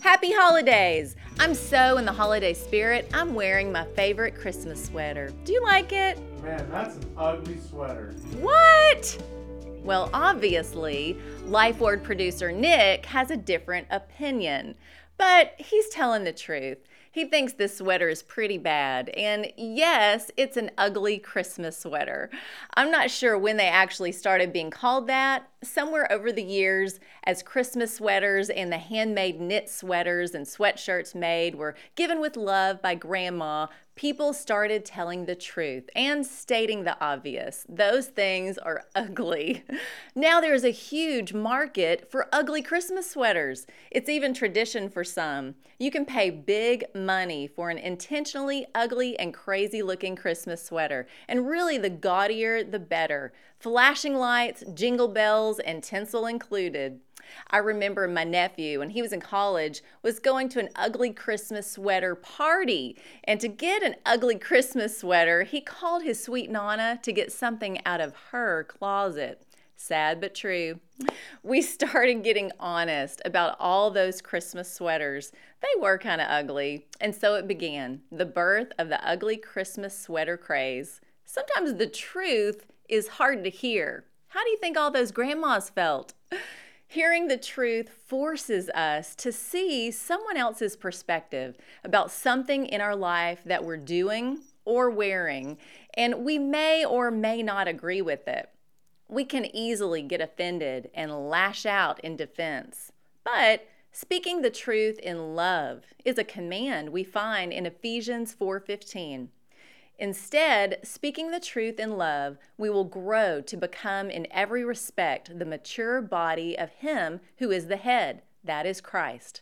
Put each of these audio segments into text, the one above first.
Happy holidays! I'm so in the holiday spirit, I'm wearing my favorite Christmas sweater. Do you like it? Man, that's an ugly sweater. What? Well, obviously, Life Word producer Nick has a different opinion. But he's telling the truth. He thinks this sweater is pretty bad. And yes, it's an ugly Christmas sweater. I'm not sure when they actually started being called that. Somewhere over the years, as Christmas sweaters and the handmade knit sweaters and sweatshirts made were given with love by Grandma, people started telling the truth and stating the obvious. Those things are ugly. Now there's a huge market for ugly Christmas sweaters. It's even tradition for some. You can pay big money for an intentionally ugly and crazy looking Christmas sweater. And really, the gaudier, the better. Flashing lights, jingle bells, and tinsel included. I remember my nephew, when he was in college, was going to an ugly Christmas sweater party. And to get an ugly Christmas sweater, he called his sweet Nana to get something out of her closet. Sad but true. We started getting honest about all those Christmas sweaters. They were kind of ugly. And so it began, the birth of the ugly Christmas sweater craze. Sometimes the truth is hard to hear. How do you think all those grandmas felt? Hearing the truth forces us to see someone else's perspective about something in our life that we're doing or wearing, and we may or may not agree with it. We can easily get offended and lash out in defense. But speaking the truth in love is a command we find in Ephesians 4:15. Instead, speaking the truth in love, we will grow to become in every respect the mature body of Him who is the head, that is Christ.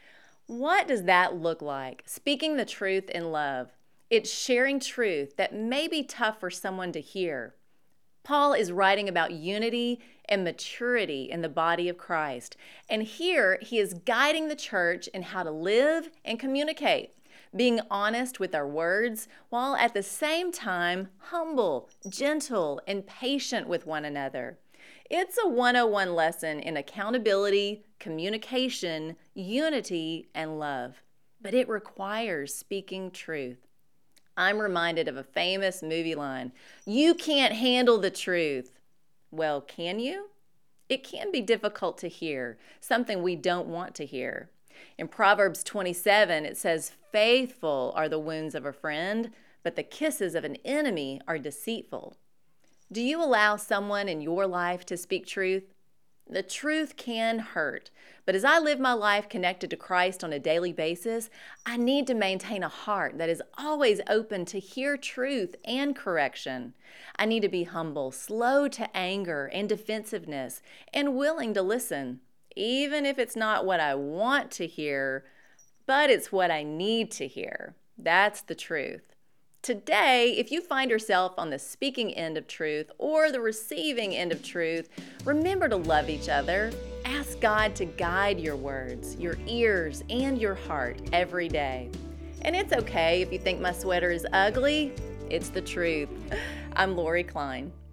What does that look like? Speaking the truth in love. It's sharing truth that may be tough for someone to hear. Paul is writing about unity and maturity in the body of Christ. And here he is guiding the church in how to live and communicate, being honest with our words, while at the same time humble, gentle, and patient with one another. It's a 101 lesson in accountability, communication, unity, and love. But it requires speaking truth. I'm reminded of a famous movie line, "You can't handle the truth." Well, can you? It can be difficult to hear, something we don't want to hear. In Proverbs 27, it says, "Faithful are the wounds of a friend, but the kisses of an enemy are deceitful." Do you allow someone in your life to speak truth? The truth can hurt, but as I live my life connected to Christ on a daily basis, I need to maintain a heart that is always open to hear truth and correction. I need to be humble, slow to anger and defensiveness, and willing to listen, even if it's not what I want to hear, but it's what I need to hear. That's the truth. Today, if you find yourself on the speaking end of truth or the receiving end of truth, remember to love each other. Ask God to guide your words, your ears, and your heart every day. And it's okay if you think my sweater is ugly. It's the truth. I'm Lori Klein.